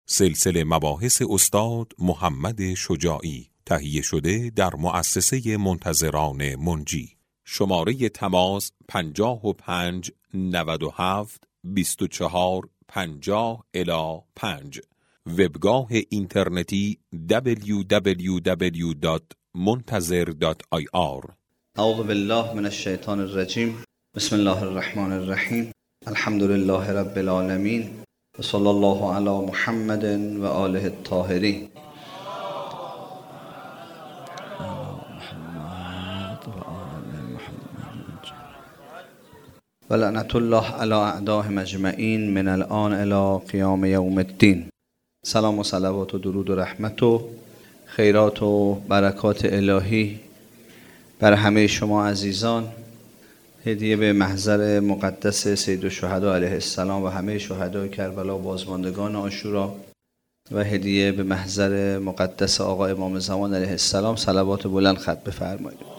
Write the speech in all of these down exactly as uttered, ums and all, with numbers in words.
سلسله مباحث استاد محمد شجاعی، تهیه شده در مؤسسه منتظران منجی. شماره تماس پنجاه و پنج نود و هفت بیست و چهار پنجاه الی پنج. وبگاه اینترنتی دبلیو دبلیو دبلیو دات منتظر دات آی آر. اعوذ بالله من الشیطان الرجیم. بسم الله الرحمن الرحیم. الحمد لله رب العالمین و صلی الله علی محمد و آله الطاهرین. و لعنت الله علی اعدائهم اجمعین من الان الی قیام یوم الدین. سلام و صلوات و درود و رحمت و خیرات و برکات الهی بر همه شما عزیزان هدیه به محضر مقدس سید الشهدا علیه السلام و همه شهدای کربلا و بازماندگان عاشورا و هدیه به محضر مقدس آقا امام زمان علیه السلام صلوات بلند خط بفرمایید.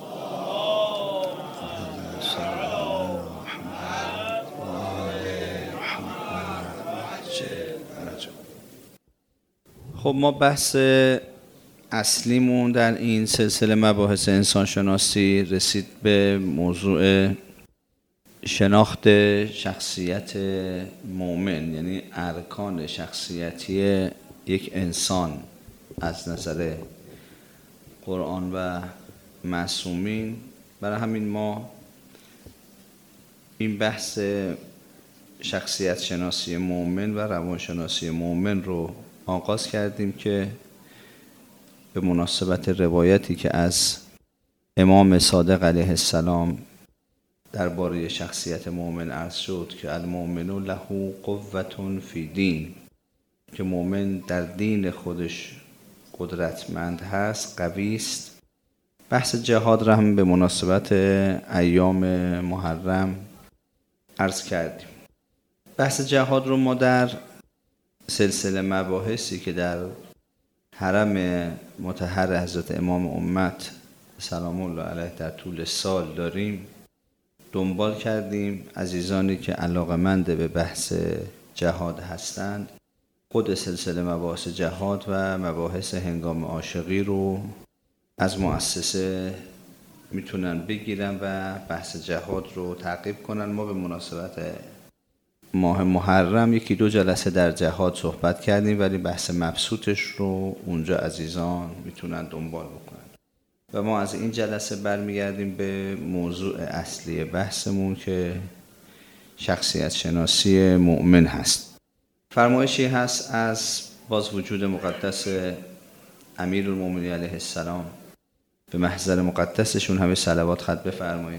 خب ما بحث اصلیمون در این سلسله مباحث انسانشناسی رسید به موضوع شناخت شخصیت مؤمن، یعنی ارکان شخصیتی یک انسان از نظر قرآن و معصومین. برای همین ما این بحث شخصیت شناسی مؤمن و روانشناسی مؤمن رو آغاز کردیم که به مناسبت روایتی که از امام صادق علیه السلام درباره شخصیت مؤمن عرض شد که المؤمن له قوة فی دین، که مؤمن در دین خودش قدرتمند هست، قوی است. بحث جهاد را هم به مناسبت ایام محرم عرض کردیم. بحث جهاد رو ما در سلسله مباحثی که در حرم مطهر حضرت امام امت سلام الله علیه در طول سال داریم دنبال کردیم. عزیزانی که علاقه‌مند به بحث جهاد هستند خود سلسله مباحث جهاد و مباحث هنگام عاشقی رو از مؤسسه میتونن بگیرن و بحث جهاد رو تعقیب کنن. ما به مناسبت ماه محرم یکی دو جلسه در جهاد صحبت کردیم، ولی بحث مبسوطش رو اونجا عزیزان میتونن دنبال بکنن و ما از این جلسه برمیگردیم به موضوع اصلی بحثمون که شخصیت شناسی مؤمن هست. فرمایشی هست از باز وجود مقدس امیرالمومنین علیه السلام، به محضر مقدسشون همه صلوات خط بفرمایید.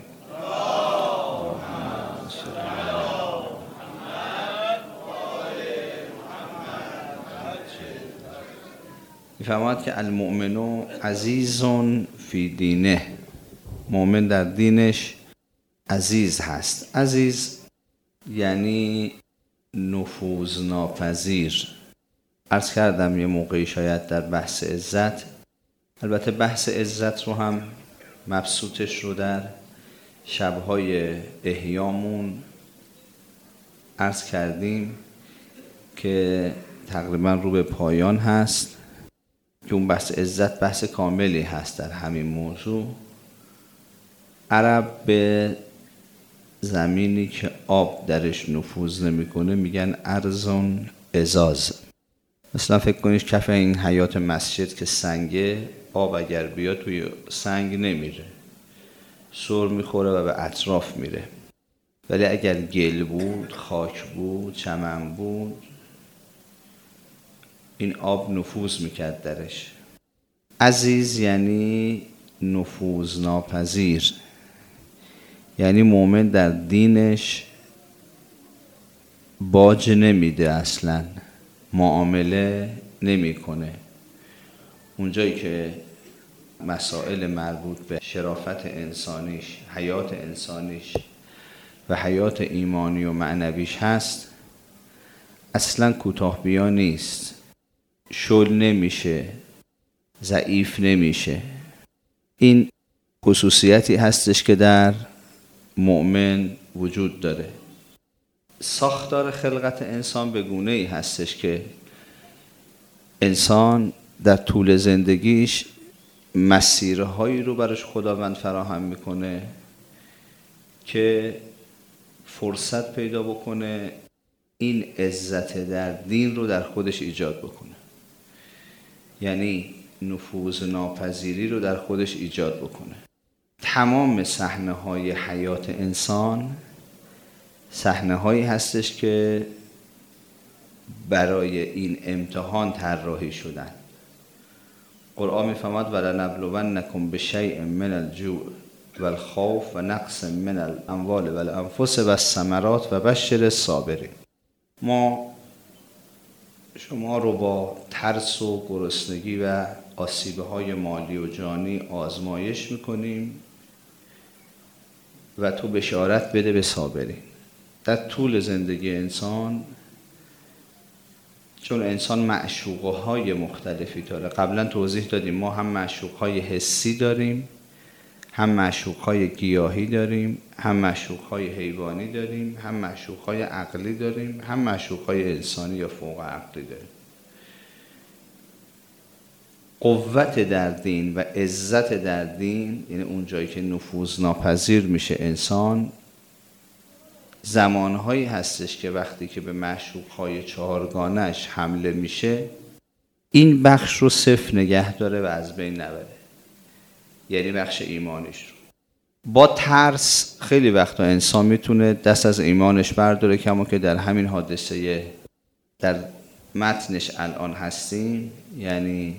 می‌فرماید که المؤمن عزیز فی دینه، مؤمن در دینش عزیز هست. عزیز یعنی نفوذناپذیر. عرض کردم یه موقعی شاید در بحث عزت، البته بحث عزت رو هم مبسوطش رو در شب‌های احیامون عرض کردیم که تقریبا رو به پایان هست، که اون بحث عزت بحث کاملی هست در همین موضوع. عرب به زمینی که آب درش نفوذ نمیکنه میگن ارضون ازاز. مثلا فکر کنید کف این حیاط مسجد که سنگه، آب اگر بیاد توی سنگ نمیره، سر میخوره و به اطراف میره. ولی اگر گل بود، خاک بود، چمن بود، این آب نفوذ میکرد درش. عزیز یعنی نفوذناپذیر، یعنی مؤمن در دینش باج نمیده، اصلا معامله نمیکنه. اونجایی که مسائل مربوط به شرافت انسانیش، حیات انسانیش و حیات ایمانی و معنویش هست اصلا کوتاه بیا نیست، شل نمیشه، ضعیف نمیشه. این خصوصیتی هستش که در مؤمن وجود داره. ساختار خلقت انسان به گونه‌ای هستش که انسان در طول زندگیش مسیرهایی رو براش خداوند فراهم میکنه که فرصت پیدا بکنه این عزت در دین رو در خودش ایجاد بکنه، یعنی نفوذ ناپذیری رو در خودش ایجاد بکنه. تمام صحنه های حیات انسان صحنه هایی هستش که برای این امتحان طراحی شدن. قرآن میفرماد ولنبلونکم بشیء من الجوع والخوف و نقص من الاموال والانفس والثمرات و بشر الصابرین. ما شما رو با ترس و گرسنگی و آسیب‌های مالی و جانی آزمایش میکنیم و تو بشارت بده به صابرین. در طول زندگی انسان، چون انسان معشوقهای مختلفی داره، قبلا توضیح دادیم ما هم معشوقهای حسی داریم، هم معشوقهای گیاهی داریم، هم معشوقهای حیوانی داریم، هم معشوقهای عقلی داریم، هم معشوقهای انسانی یا فوق عقلی داریم. قوت در دین و عزت در دین، یعنی اون جایی که نفوذ ناپذیر میشه انسان، زمانهایی هستش که وقتی که به معشوقهای چهارگانش حمله میشه این بخش رو صفر نگه داره و از بین نبره، یعنی بخش ایمانش رو. با ترس خیلی وقتا انسان میتونه دست از ایمانش برداره، کما که در همین حادثه در متنش الان هستیم، یعنی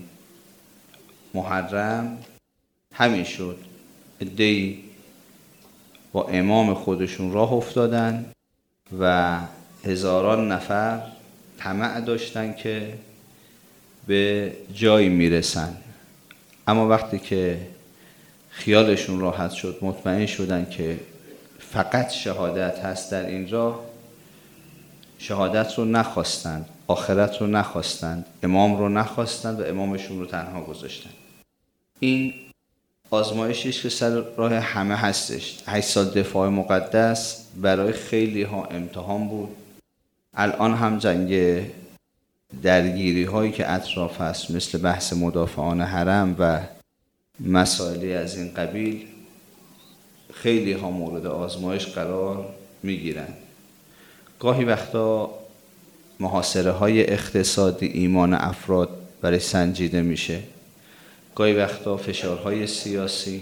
محرم همین شد. عده‌ای با امام خودشون راه افتادن و هزاران نفر طمع داشتن که به جایی میرسن، اما وقتی که خیالشون راحت شد، مطمئن شدن که فقط شهادت هست در این راه، شهادت رو نخواستند، آخرت رو نخواستند، امام رو نخواستند و امامشون رو تنها گذاشتن. این آزمایشیش که سر راه همه هستش. هشت سال دفاع مقدس برای خیلی ها امتحان بود. الان هم جنگ درگیری هایی که اطراف هست، مثل بحث مدافعان حرم و مسائلی از این قبیل، خیلی ها مورد آزمایش قرار میگیرن. گاهی وقتا محاصره های اقتصادی ایمان افراد برای سنجیده میشه، گاهی وقتا فشارهای سیاسی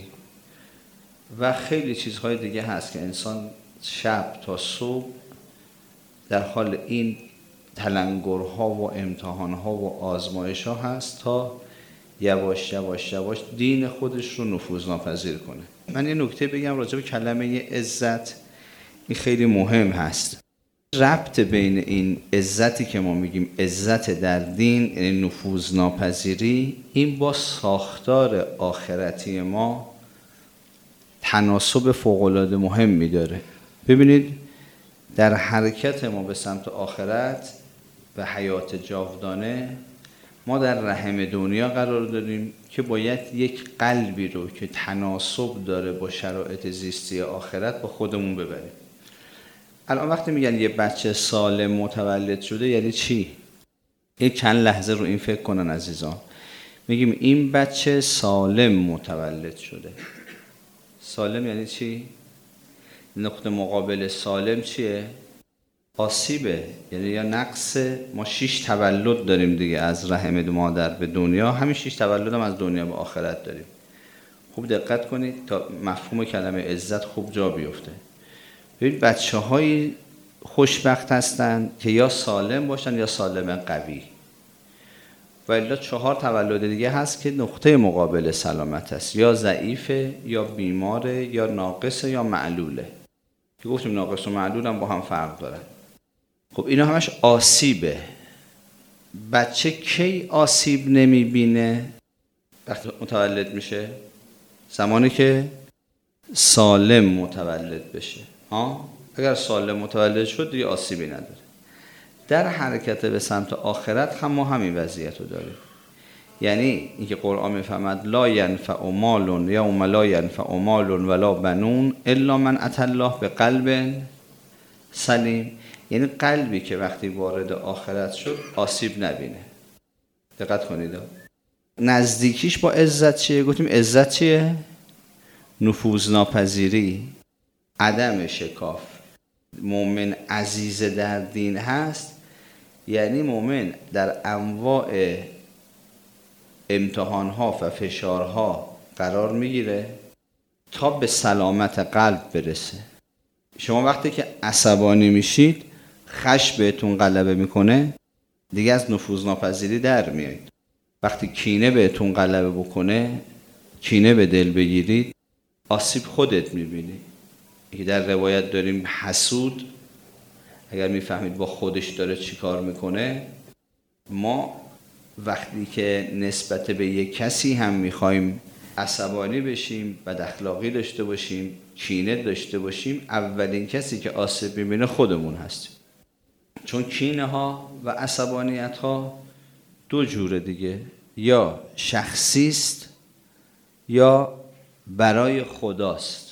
و خیلی چیزهای دیگه هست که انسان شب تا صبح در حال این تلنگرها و امتحانها و آزمایشها هست تا یواش یواش یواش دین خودش رو نفوذ ناپذیر کنه. من یه نکته بگم راجع به کلمه عزت، این خیلی مهم هست. ربط بین این عزتی که ما میگیم عزت در دین، یعنی نفوذ ناپذیری، این با ساختار آخرتی ما تناسب فوق‌العاده مهمی داره. ببینید در حرکت ما به سمت آخرت و حیات جاودانه، ما در رحم دنیا قرار داریم که باید یک قلبی رو که تناسب داره با شرایط زیستی آخرت با خودمون ببریم. الان وقتی میگن یه بچه سالم متولد شده یعنی چی؟ یک چند لحظه رو این فکر کنن عزیزان. میگیم این بچه سالم متولد شده. سالم یعنی چی؟ نقطه مقابل سالم چیه؟ آسیبه، یعنی یا نقصه. ما شش تولد داریم دیگه از رحم مادر به دنیا، همین شش تولد هم از دنیا به آخرت داریم. خوب دقت کنید تا مفهوم کلمه عزت خوب جا بیفته. ببین بچه های خوشبخت هستن که یا سالم باشن یا سالم قوی، و الا چهار تولد دیگه هست که نقطه مقابل سلامت هست، یا ضعیفه یا بیماره یا ناقصه یا معلوله، که گفتیم ناقص و معلول هم با هم فرق دارن. خب اینا همش آسیبه. بچه کی آسیب نمیبینه؟ وقتی متولد میشه، زمانی که سالم متولد بشه. ها؟ اگر سالم متولد شد دیگه آسیبی نداره. در حرکت به سمت آخرت هم ما همین وضعیت رو داریم. یعنی اینکه قرآن میفهمد لا ینفع مال یوم لا ینفع مال ولا بنون الا من اتى الله بقلب سلیم، یعنی قلبی که وقتی وارد آخرت شد آسیب نبینه. دقت کنید. نزدیکیش با عزت چیه؟ گفتیم عزت چیه؟ نفوذ ناپذیری، عدم شکاف. مؤمن عزیز در دین هست یعنی مؤمن در انواع امتحانها و فشارها قرار میگیره تا به سلامت قلب برسه. شما وقتی که عصبانی میشید، خشم بهتون غلبه میکنه، دیگه از نفوذ ناپذیری در میایید. وقتی کینه بهتون غلبه بکنه، کینه به دل بگیرید، آسیب خودت میبینی. که در روایت داریم حسود اگر میفهمید با خودش داره چی کار میکنه. ما وقتی که نسبت به یک کسی هم میخوایم عصبانی بشیم، بد اخلاقی داشته باشیم، کینه داشته باشیم، اولین کسی که آسیب میبینه خودمون هستیم. چون کینه ها و عصبانیت ها دو جوره دیگه، یا شخصی است یا برای خداست.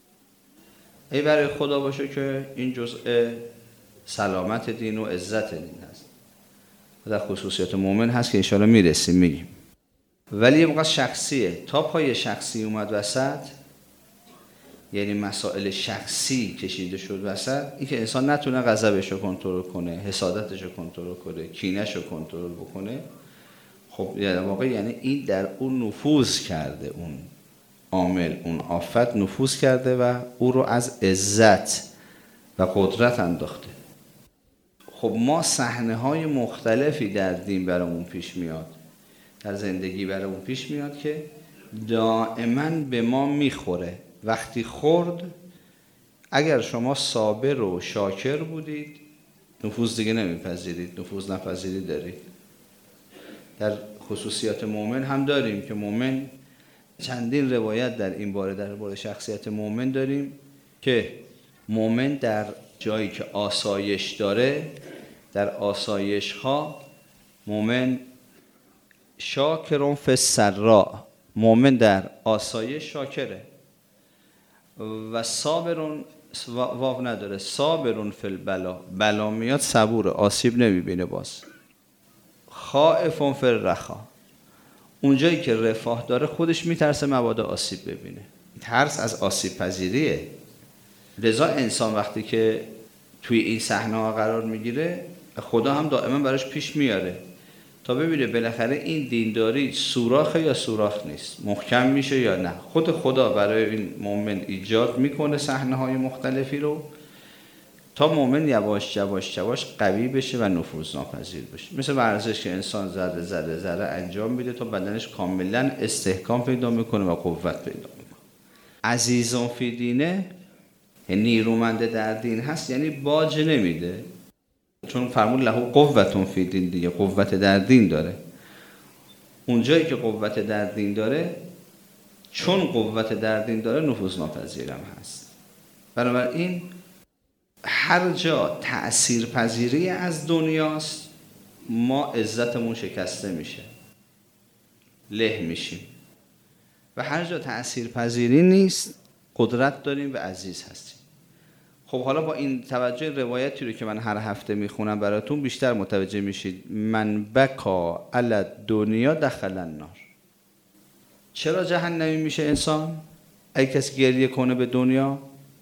ای برای خدا باشه که این جزء سلامت دین و عزت دین هست و در خصوصیات مؤمن هست که انشاءالله میرسیم میگیم. ولی یه موقع شخصیه، تا پای شخصی اومد وسط، یعنی مسائل شخصی کشیده شد وسط، این که انسان نتونه غضبش رو کنترل کنه، حسادتش رو کنترل کنه، کینه‌ش رو کنترل بکنه، خب در واقع یعنی این در اون نفوذ کرده، اون عامل، اون آفت نفوذ کرده و او رو از عزت و قدرت انداخته. خب ما صحنه‌های مختلفی در دین برامون پیش میاد، در زندگی برامون پیش میاد که دائما به ما میخوره. وقتی خورد، اگر شما صابر و شاکر بودید، نفوذ دیگه نمیپذیرید، نفوذ نپذیری دارید. در خصوصیات مؤمن هم داریم که مؤمن، چندین روایت در این باره در باره شخصیت مؤمن داریم که مؤمن در جایی که آسایش داره، در آسایش ها مؤمن شاکرون فی السراء، مؤمن در آسایش شاکره. و صابرون، واو نداره، صابرون فی البلا، بلا میاد صبوره، آسیب نمیبینه. باز خائفون فی الرخا، اونجایی که رفاه داره خودش میترسه مبادا آسیب ببینه. ترس از آسیب پذیریه. لذا انسان وقتی که توی این صحنه ها قرار میگیره، خدا هم دائما براش پیش میاره تا ببینه بالاخره این دینداری سوراخه یا سوراخ نیست، محکم میشه یا نه. خود خدا برای این مؤمن ایجاد میکنه صحنه های مختلفی رو تا مؤمن یواش یواش یواش قوی بشه و نفوذ ناپذیر بشه. مثل ورزش که انسان ذره ذره ذره انجام میده تا بدنش کاملا استحکام پیدا میکنه و قوت پیدا میکنه. عزیزان فی دینه، نیرومنده در دین هست، یعنی باج نمیده. چون فرمود له قوتون فی دین، دیگه قوت در دین داره. اونجایی که قوت در دین داره، چون قوت در دین داره، نفوذ ناپذیرم هست. بنابراین هر جا تأثیر پذیری از دنیاست، ما عزتمون شکسته میشه، له میشیم. و هر جا تأثیر پذیری نیست، قدرت داریم و عزیز هستیم. خب حالا با این توجه روایتی رو که من هر هفته میخونم براتون بیشتر متوجه میشید. من بکا علی دنیا دخل النار. چرا جهنمی میشه انسان؟ اگه کسی گریه کنه به دنیا،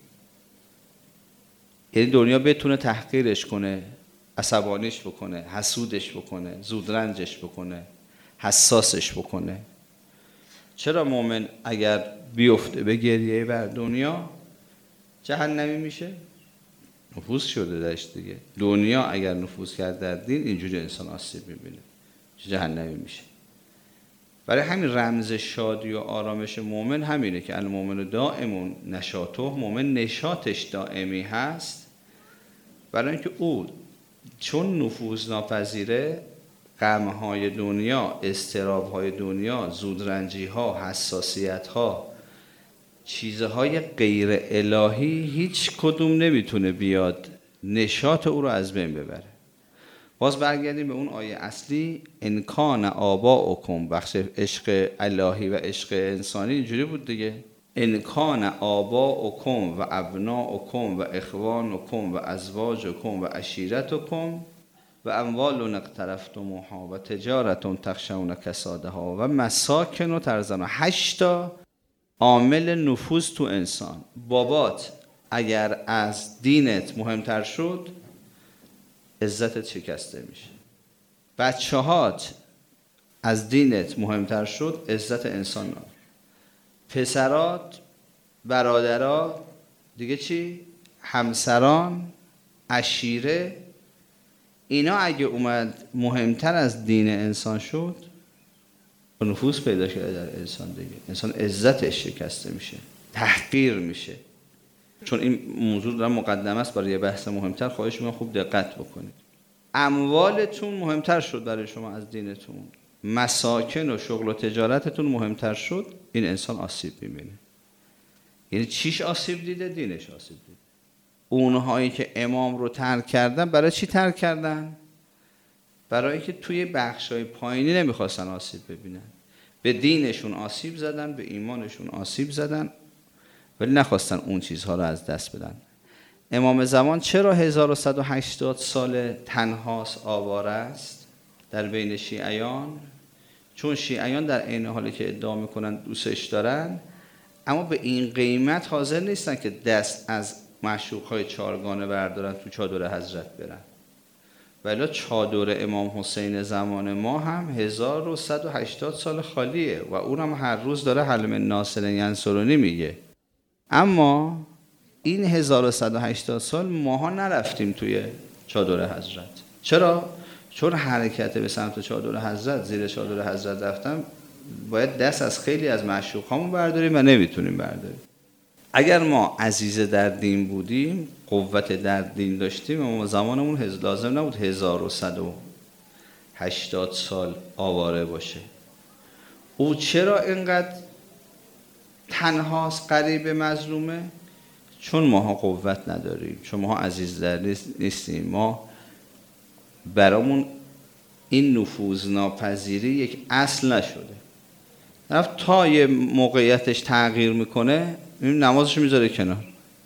یعنی دنیا بتونه تحقیرش کنه، عصبانیش بکنه، حسودش بکنه، زودرنجش بکنه، حساسش بکنه. چرا مؤمن اگر بیفته به گریه بر دنیا جهنمی میشه؟ نفوذ شده درش دیگه. دنیا اگر نفوذ کرد در دین، اینجوری انسان آسیب میبینه، جهنمی میشه. برای همین رمز شادی و آرامش مؤمن همینه که المؤمن دائم نشاطه، مؤمن نشاطش دائمی هست. برای اینکه او چون نفوذ ناپذیره، غمهای دنیا، اضطرابهای دنیا، زودرنجی‌ها، حساسیت‌ها، چیزهای غیر الهی هیچ کدوم نمیتونه بیاد نشاط او رو از بین ببره. باز برگردیم به اون آیه اصلی، ان کان آباؤکم، بخش عشق الهی و عشق انسانی اینجوری بود دیگه. ان کان آباؤکم و ابناؤکم و اخوانکم و ازواجکم و عشیرتکم و اموال اقترفتموها و تجارت تخشون کسادها و مساکن ترضونها. هشتا عامل نفوذ تو انسان. بابات اگر از دینت مهمتر شد، عزتت شکسته میشه. بچه هات از دینت مهمتر شد، عزت انسان نام. پسرات، برادرات، دیگه چی؟ همسران، عشیره، اینا اگه اومد مهمتر از دین انسان شد، نفوذ پیدا کرده در انسان دیگه. انسان عزتش شکسته میشه، تحقیر میشه. چون این موضوع در مقدمه است برای یه بحث مهمتر، خواهش میکنم خوب دقت بکنید. اموالتون مهمتر شد برای شما از دینتون، مساکن و شغل و تجارتتون مهمتر شد، این انسان آسیب میبینه. یعنی چیش آسیب دیده؟ دینش آسیب دیده. اونهایی که امام رو ترک کردن، برای چی ترک کردن؟ برای که توی بخشای پایینی نمیخواستن آسیب ببینن. به دینشون آسیب زدن، به ایمانشون آسیب زدن، ولی نخواستن اون چیزها رو از دست بدن. امام زمان چرا هزار و صد و هشتاد سال تنهاست، آواره است در بین شیعیان؟ چون شیعیان در عین حالی که ادعا میکنن دوستش دارن، اما به این قیمت حاضر نیستن که دست از معشوقهای چارگانه بردارن تو چادر حضرت برن. ولی چادر امام حسین زمان ما هم هزار و صد و هشتاد سال خالیه و اونم هر روز داره هل من ناصر ینصرنی میگه. اما این هزار و صد و هشتاد سال ماها نرفتیم توی چادر حضرت. چرا؟ چون حرکت به سمت چادر حضرت، زیر چادر حضرت رفتن، باید دست از خیلی از معشوقامون برداریم و نمیتونیم برداریم. اگر ما عزیز در دین بودیم، قوت در دین داشتیم، اما زمانمون لازم نبود هزار و صد و هشتاد سال آواره باشه. او چرا اینقدر تنهاست، غریب، مظلومه؟ چون ماها قوت نداریم، چون ماها عزیز در نیستیم. ما برامون این نفوذ ناپذیری یک اصل نشده. طرف تا یه موقعیتش تغییر میکنه، نمازش میذاره کنار،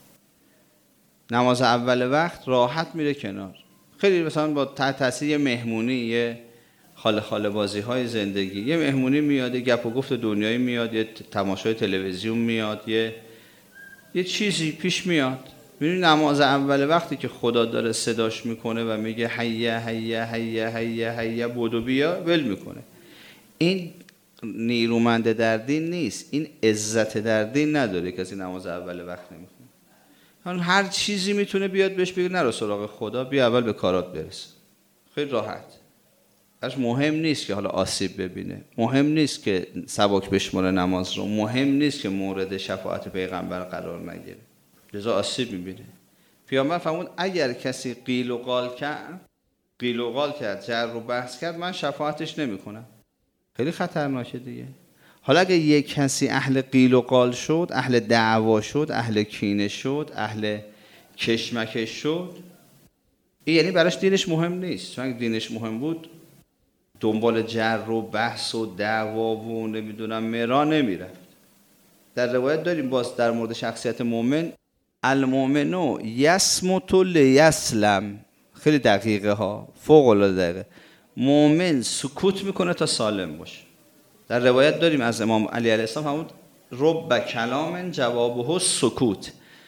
نماز اول وقت راحت میره کنار. خیلی مثلا با تحت تاثیر یه مهمونی، یه خاله خاله بازی های زندگی، یه مهمونی میاد، یه گپ و گفت دنیایی میاد، یه تماشای تلویزیون میاد، یه یه چیزی پیش میاد. میبینی نماز اول وقتی که خدا داره صداش میکنه و میگه حیه حیه حیه حیه حیه بودو بیا، ول میکنه. این نیرومند در دین نیست، این عزت در دین نداره. کسی نماز اول وقت نمیخونه، هر چیزی میتونه بیاد بهش بگه نرو سراغ خدا، بیا اول به کارات برس. خیلی راحت. اصلا مهم نیست که حالا آسیب ببینه، مهم نیست که سبک بشماره نماز رو، مهم نیست که مورد شفاعت پیغمبر قرار نگیره، لذا آسیب میبینه. پیامبر فرمود اگر کسی قیل و قال کرد، قیل و قال کرد، جر و بحث کرد، من شفاعتش نمیکنم. خیلی خطرناکه دیگه. حالا اگه یک کسی اهل قیل و قال شد، اهل دعوا شد، اهل کینه شد، اهل کشمکش شد، این یعنی براش دینش مهم نیست. چون اگه دینش مهم بود دنبال جر و بحث و دعوا و نمیدونم مرا نمیرفت. در روایت داریم باز در مورد شخصیت مؤمن، المؤمنو یصمت لیسلم. خیلی دقیقه ها، فوق العاده دقیقه. مؤمن سکوت میکنه تا سالم باشه. در روایت داریم از امام علی علیه السلام فرمود رب کلام جوابه سکوت.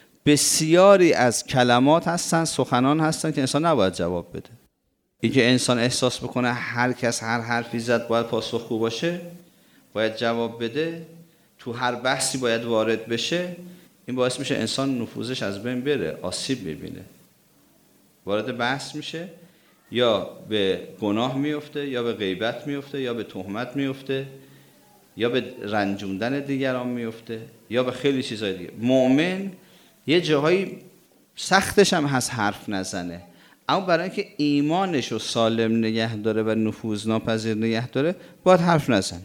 بسیاری از کلمات هستن، سخنان هستن که انسان نباید جواب بده. این که انسان احساس بکنه هر کس هر حرفی زد باید پاسخگو باشه، باید جواب بده، تو هر بحثی باید وارد بشه، این باعث میشه انسان نفوذش از بین بره، آسیب ببینه. وارد بحث میشه، یا به گناه میفته، یا به غیبت میفته، یا به تهمت میفته، یا به رنجوندن دیگران میفته، یا به خیلی چیزای دیگه. مؤمن یه جاهایی سختش هم هست حرف نزنه، اما برای اینکه ایمانش رو سالم نگه داره و نفوذ ناپذیر نگه داره، باید حرف نزنه.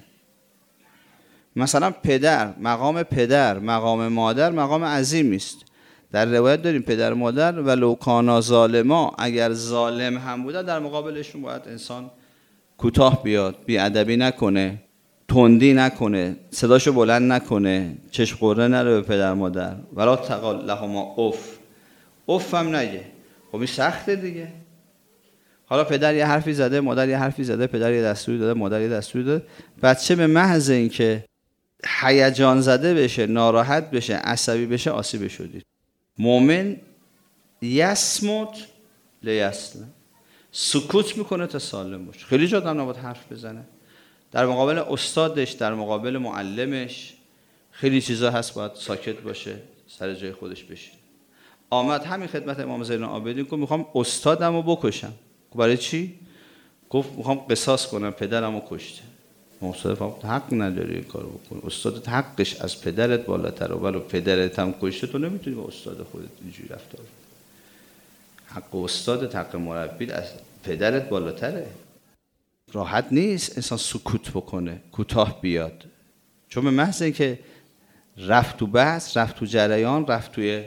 مثلا پدر، مقام پدر، مقام مادر مقام عظیمی است. در روایت داریم پدر مادر ولو کانا ظالما، اگر ظالم هم بوده در مقابلشون باید انسان کوتاه بیاد، بی‌ادبی نکنه، تندی نکنه، صداشو بلند نکنه، چشم قره نره به پدر مادر. ولا تقل لهما اف، اف هم نگه. خب این سخته دیگه. حالا پدر یه حرفی زده، مادر یه حرفی زده، پدر یه دستوری داده، مادر یه دستوری داده، بچه به محض اینکه هیجان زده بشه، ناراحت بشه، عصبی بشه، آسیبش شدید. مؤمن یصمت لیسلم، سکوت میکنه تا سالم باشه. خیلی جا آدم نباید حرف بزنه در مقابل استادش، در مقابل معلمش. خیلی چیزا هست باید ساکت باشه، سر جای خودش بشینه. آمد همین خدمت امام زین العابدین گفت میخوام استادمو بکشم. برای چی؟ گفت میخوام قصاص کنم، پدرمو کشته. استاد فهمید حق نداری این کارو بکنی، استادت حقش از پدرت بالاتره، ولو پدرت هم کشته تو نمیتونی با استاد خودت اینجوری رفتار کنی. حق استادت، حق مربیت از پدرت بالاتره. راحت نیست انسان سکوت بکنه، کوتاه بیاد، چون به محض اینکه رفت تو بحث، رفت تو جریان، رفت توی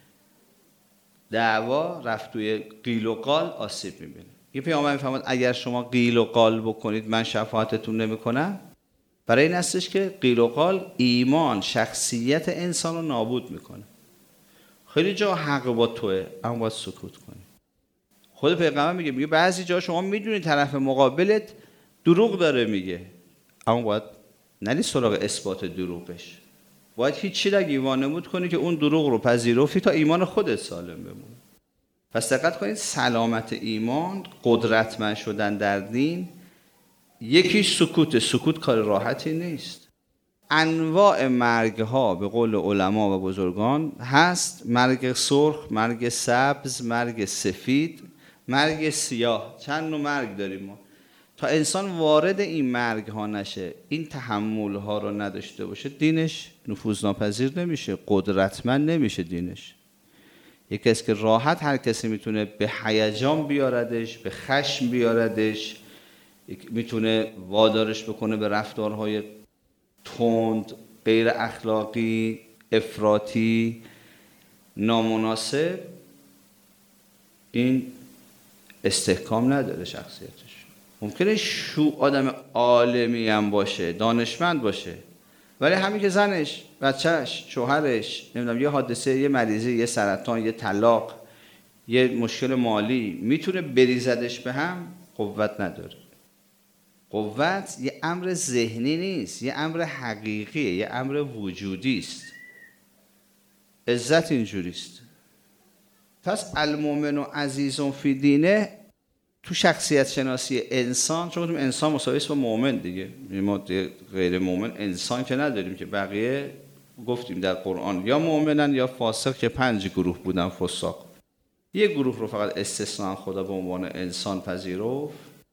دعوا، رفت توی قیل و قال، آسیب میبینه. یه پیامبر میفرماد اگر شما قیل و قال بکنید من شفاعتتون نمیکنم. برای این هستش که قیل و قال ایمان، شخصیت انسان رو نابود میکنه. خیلی جا حق با توه، اما باید سکوت کنی. خود پیغمبر میگه میگه بعضی جا شما میدونید طرف مقابلت دروغ داره میگه، اما باید نری سراغ اثبات دروغش. باید هیچی نگی، وانمود کنی که اون دروغ رو پذیرفتی تا ایمان خودت سالم بمونه. پس دقت کنید، سلامت ایمان، قدرتمند شدن در دین، یکی سکوت. سکوت کار راحتی نیست. انواع مرگ ها به قول علما و بزرگان هست: مرگ سرخ، مرگ سبز، مرگ سفید، مرگ سیاه. چند نوع مرگ داریم ما. تا انسان وارد این مرگ ها نشه، این تحمل ها رو نداشته باشه، دینش نفوذناپذیر نمیشه، قدرتمند نمیشه دینش. یک کسی که راحت هر کسی میتونه به هیجان بیاردش، به خشم بیاردش، میتونه وادارش بکنه به رفتارهای تند، غیر اخلاقی، افراطی، نامناسب، این استحکام نداره شخصیتش. ممکنه شو آدم عالمی هم باشه، دانشمند باشه، ولی همین که زنش، بچهش، شوهرش، نمیدونم یه حادثه، یه مریضی، یه سرطان، یه طلاق، یه مشکل مالی میتونه بریزدش به هم، قوت نداره. قوت یه امر ذهنی نیست، یه امر حقیقیه، یه امر وجودی است. عزت اینجوریست. پس المؤمن عزیز فی دینه تو شخصیت شناسی انسان، چون گفتیم انسان مساوی است با مؤمن دیگه. ما غیر مؤمن انسان که نداریم که، بقیه گفتیم در قرآن یا مؤمنن یا فاسق، که پنج گروه بودن فساق. یک گروه رو فقط استثناء خدا به عنوان انسان پذیرفت: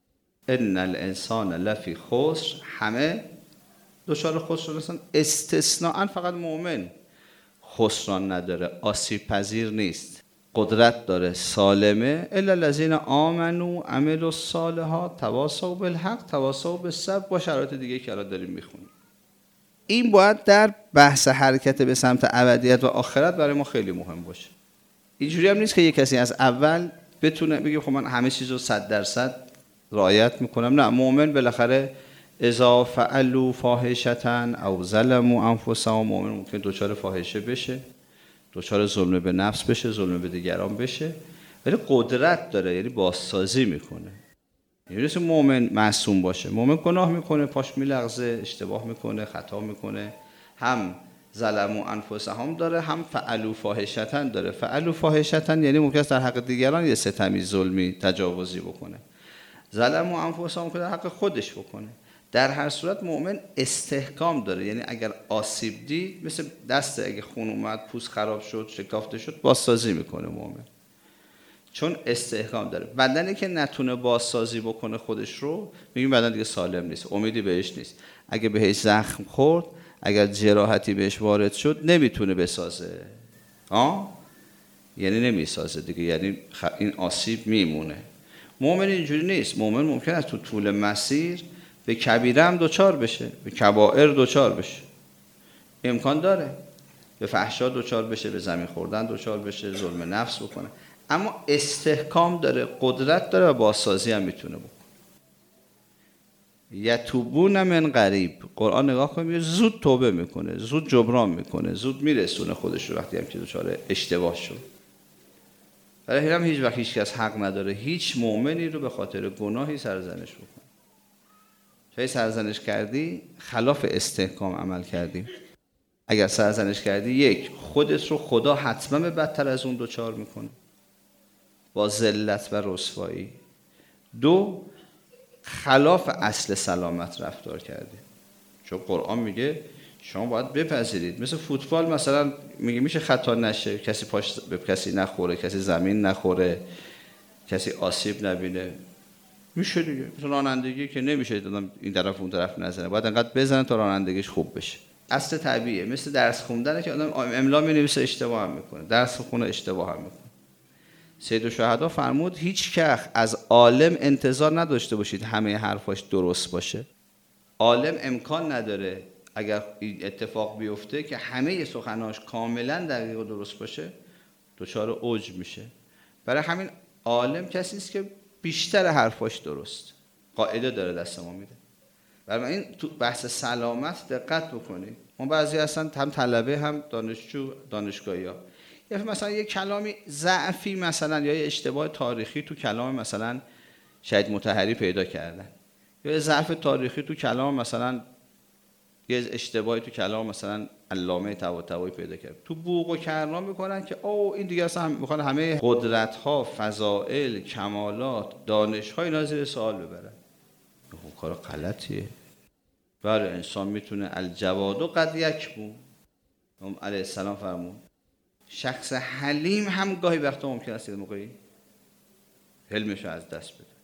ان الانسان لفی خسر، همه دچار خسران هستن. استثناء فقط مؤمن خسران نداره، آسیب پذیر نیست، قدرت داره، سالمه. الا الذین آمنوا عملوا الصالحات تواصوا بالحق تواصوا بالصبر، با شرایط دیگه که الان داریم میخونیم. این باید در بحث حرکت به سمت ابدیت و آخرت برای ما خیلی مهم باشه. اینجوری هم نیست که یک کسی از اول بتونه بگه خب من همه چیز رو صد درصد رعایت میکنم. نه، مؤمن بالاخره اذا فعلوا فاحشة او ظلموا انفسهم، مؤمن ممکن دوچار فاحشه بشه، دوچار ظلم به نفس بشه، ظلم به دیگران بشه، ولی قدرت داره، یعنی بازسازی میکنه. یعنی نیست مؤمن معصوم باشه. مؤمن گناه میکنه، پاش میلغزه، اشتباه میکنه، خطا میکنه. هم ظلموا انفسهم داره، هم فعلوا فاحشة داره. فعلوا فاحشة یعنی ممکن است در حق دیگران یه ستمی، ظلمی، تجاوزی بکنه. ظلموا انفسهم که در حق خودش بکنه. در هر صورت مؤمن استحکام داره، یعنی اگر آسیب دید، مثل دست اگه خون اومد، پوست خراب شد، شکافته شد، بازسازی میکنه مؤمن، چون استحکام داره. بدنی که نتونه بازسازی بکنه خودش رو، میگیم بدن دیگه سالم نیست، امیدی بهش نیست. اگه بهش زخم خورد، اگر جراحتی بهش وارد شد، نمیتونه بسازه، ها، یعنی نمیسازه دیگه، یعنی این آسیب میمونه. مؤمن اینجوری نیست. مؤمن ممکن است تو طول مسیر به کبیره هم دوچار بشه، به کبائر دوچار بشه، امکان داره به فحشا دوچار بشه، به زمین خوردن دوچار بشه، ظلم نفس بکنه، اما استحکام داره، قدرت داره و بازسازی هم میتونه بکنه. یتوبون من قریب، قرآن نگاه کنید، زود توبه میکنه، زود جبران میکنه، زود میرسونه خودش رو وقتی هم که دوچار اشتباه شد. برای همین هیچ وقت هیچ کس حق نداره هیچ مؤمنی رو به خاطر گناهی سرزنش بکنه. چه سرزنش کردی خلاف استحکام عمل کردی. اگر سرزنش کردی، یک، خودت رو خدا حتما به بدتر از اون دوچار میکنه با ذلت و رسوایی. دو، خلاف اصل سلامت رفتار کردی. چون قرآن میگه شما باید بپذیرید. مثل فوتبال مثلا میگه میشه خطا نشه، کسی پاش به کسی نخوره، کسی زمین نخوره، کسی آسیب نبینه، میشه دیگه. مثل رانندگی که نمیشه این طرف اون طرف نزنه، باید انقدر بزنه تا رانندگیش خوب بشه. اصل طبیعیه. مثل درس خوندنه که آدم املا می‌نویسه اشتباه هم میکنه، درس خونه اشتباه هم میکنه. سید الشهدا فرمود هیچ وقت از عالم انتظار نداشته باشید همه حرفاش درست باشه. عالم امکان نداره اگر اتفاق بیفته که همه سخناش کاملا دقیق و درست باشه، دچار اوج میشه. برای همین عالم کسی است که بیشتر حرفاش درست، قاعده داره دست ما میده. برای این تو بحث سلامت دقت بکنید. ما بعضی هستن هم طلبه هم دانشجو دانشگاهی‌ها، یا مثلا یه کلامی ضعفی مثلا یا یه اشتباه تاریخی تو کلام مثلا شهید مطهری پیدا کردن، یا یه ضعف تاریخی تو کلام مثلا یه اشتباهی تو کلام مثلا علامه طباطبایی پیدا کرد، تو بوق و کرنا میکنن که او این دیگه اصلا میخوان همه قدرت‌ها، فضائل، کمالات، دانش‌ها اینا زیر سوال ببرن. خب کار غلطیه. بله انسان میتونه الجواد و قد یکبو، امام علیه السلام فرمود شخص حلیم هم گاهی وقتا ممکن است یه موقعی حلمش رو از دست بده.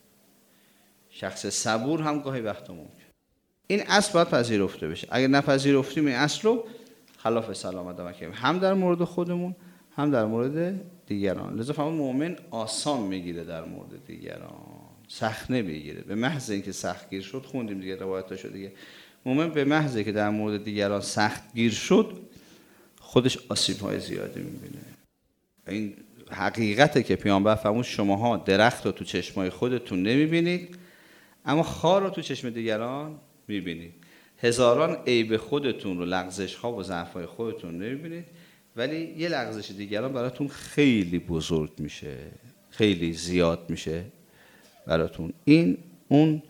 شخص صبور هم گاهی وقتا ممکن. این اصل باید پذیرفته بشه. اگر نپذیرفتیم این اصل رو، خلاف سلامت عمل کردیم، هم در مورد خودمون هم در مورد دیگران. لذا فرمود مؤمن آسان میگیره در مورد دیگران، سخت نمیگیره. به محض اینکه سخت گیر شد، خوندیم دیگه روایتاشو دیگه، مؤمن به محض اینکه در مورد دیگران سخت گیر شد خودش آسیب‌های زیادی می‌بینه. این حقیقته که پیامبر فرمود شماها درخت رو تو چشمای خودتون نمی‌بینید اما خار رو تو چشم دیگران می‌بینید. هزاران عیب خودتون رو، لغزش‌ها و ضعف‌های خودتون نمی‌بینید، ولی یه لغزش دیگران براتون خیلی بزرگ میشه، خیلی زیاد میشه براتون. این اون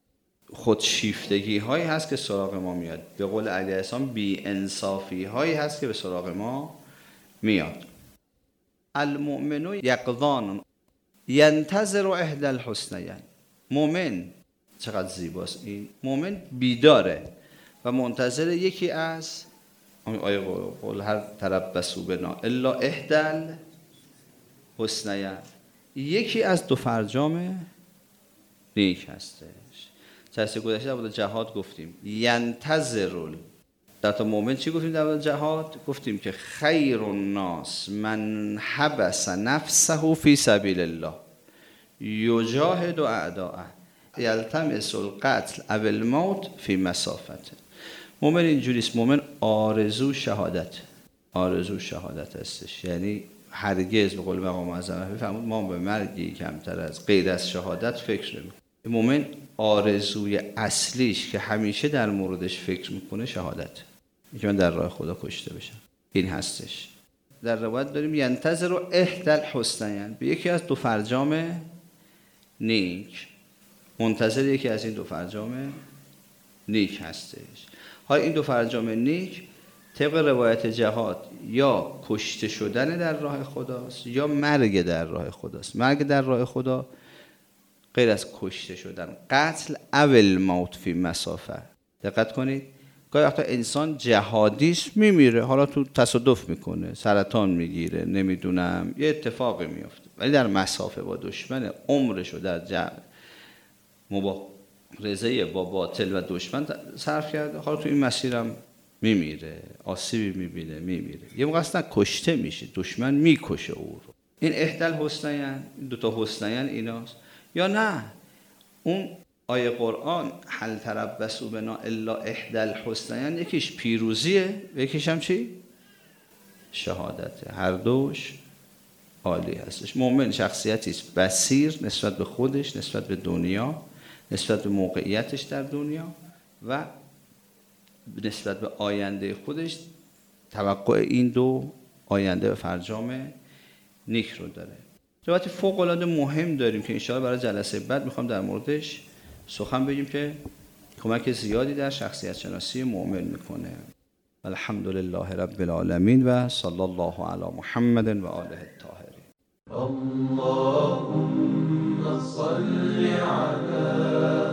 خودشیفتگی هایی هست که سراغ ما میاد. به قول علیه السلام بی انصافی هایی هست که به سراغ ما میاد. المؤمن یقظان ینتظر احدی الحسنیین. مؤمن چقدر زیباست این. مؤمن بیداره و منتظر یکی از آیه قول هر تربصوا بنا الا احدی الحسنیین، یکی از دو فرجام نیک هستش. جلسه گذشته در مورد جهاد گفتیم ینتظر. در تا مومن چی گفتیم در مورد جهاد؟ گفتیم که خیر الناس من حبس نفسه فی سبیل الله یجاهد اعداءه یلتمس القتل او الموت فی مسافته. مومن اینجوریست. مومن آرزو شهادت آرزو شهادت هستش. یعنی هرگز به قول مقام معظم فرمود ما به مرگی کمتر از غیر از شهادت فکر نمی‌کنیم. مومن آرزوی اصلیش که همیشه در موردش فکر میکنه شهادت، اینکه من در راه خدا کشته بشم. این هستش. در روایت داریم ینتظر احدی الحسنیین، به یکی از دو فرجام نیک منتظر یکی از این دو فرجام نیک هستش. های این دو فرجام نیک طبق روایت جهاد یا کشته شدن در راه خداست یا مرگ در راه خداست. مرگ در راه خدا غیر از کشته شدن، قتل اول موت فی مسافه. دقت کنید گاهی وقتا انسان جهادیش میمیره، حالا تو تصادف میکنه، سرطان میگیره، نمیدونم یه اتفاقی میفته، ولی در مسافه با دشمن عمرشو در جمع مبارزه با باطل و دشمن صرف کرده، حالا تو این مسیرم میمیره، آسیبی میبینه، میمیره. یه موقع اصلا کشته میشه، دشمن میکشه او رو. این احدی الحسنیین، این دو تا حسنیین ایناست. یا نه اون آیه قرآن هل تربصوا بنا الا احدی الحسنیین، یکیش پیروزیه و یکیش هم چی؟ شهادته. هر دوش عالی هستش. مؤمن شخصیتی است بصیر نسبت به خودش، نسبت به دنیا، نسبت به موقعیتش در دنیا و نسبت به آینده خودش توقع این دو آینده و فرجام نیک رو داره. روایت فوق العاده مهم داریم که ان شاء الله برای جلسه بعد میخوام در موردش سخن بگیم که کمک زیادی در شخصیت شناسی مؤمن میکنه. الحمدلله رب العالمین و صلی الله علی محمد و آله الطاهرین. اللهم صل علی